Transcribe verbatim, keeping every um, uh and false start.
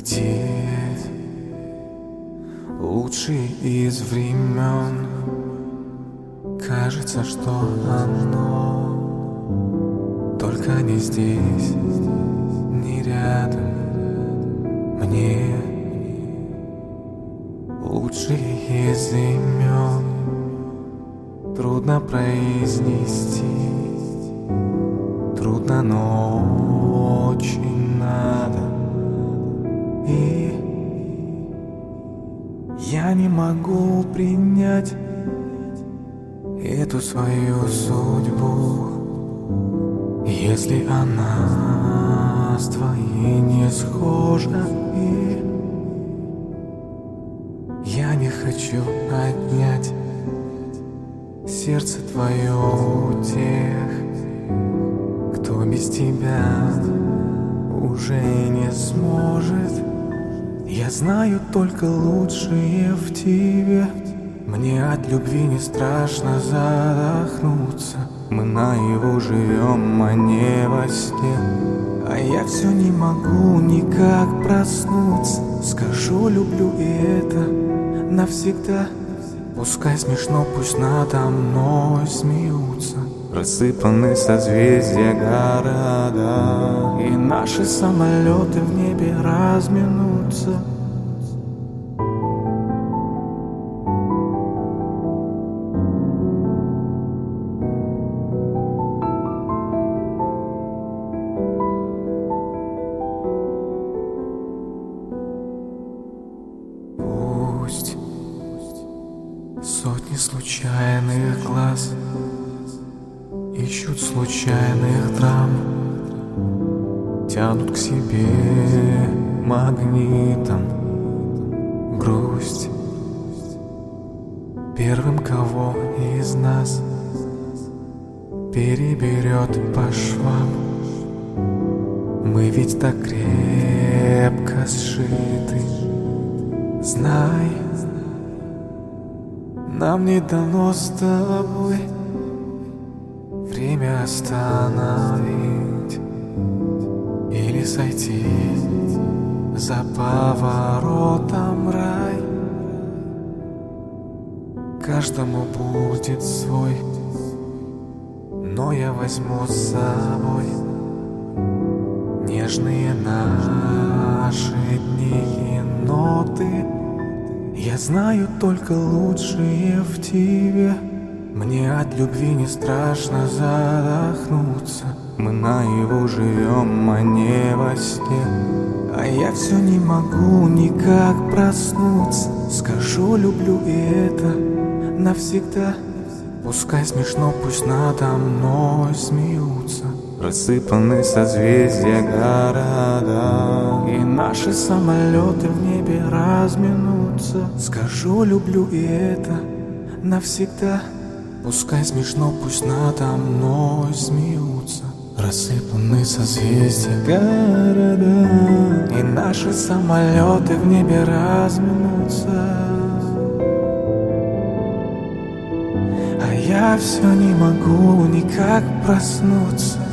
Где лучший из времен? Кажется, что оно только не здесь, не рядом. Мне лучший из имен трудно произнести, трудно, но очень надо. И я не могу принять эту свою судьбу, если она с твоей не схожа. И я не хочу отнять сердце твое у тех, кто без тебя уже не сможет. Я знаю только лучшее в тебе. Мне от любви не страшно задохнуться. Мы наяву живем, а не во сне. А я все не могу никак проснуться. Скажу, люблю, и это навсегда. Пускай смешно, пусть надо мной смеются. Рассыпаны созвездия города, и наши самолеты в небе разминутся. Пусть сотни случайных глаз ищут случайных драм, тянут к себе магнитом грусть. Первым, кого из нас переберет по швам, мы ведь так крепко сшиты. Знай, нам не дано с тобой время остановить или сойти за поворотом рай. Каждому будет свой, но я возьму с собой нежные наши дни и ноты. Я знаю только лучшее в тебе. Мне от любви не страшно задохнуться. Мы наяву живем, а не во сне. А я все не могу никак проснуться. Скажу, люблю, и это навсегда. Пускай смешно, пусть надо мной смеются. Рассыпаны созвездия города, и наши самолеты в небе разминутся. Скажу, люблю, и это навсегда. Пускай смешно, пусть надо мной смеются. Рассыпаны созвездия города, и наши самолеты в небе разминутся. А я все не могу никак проснуться.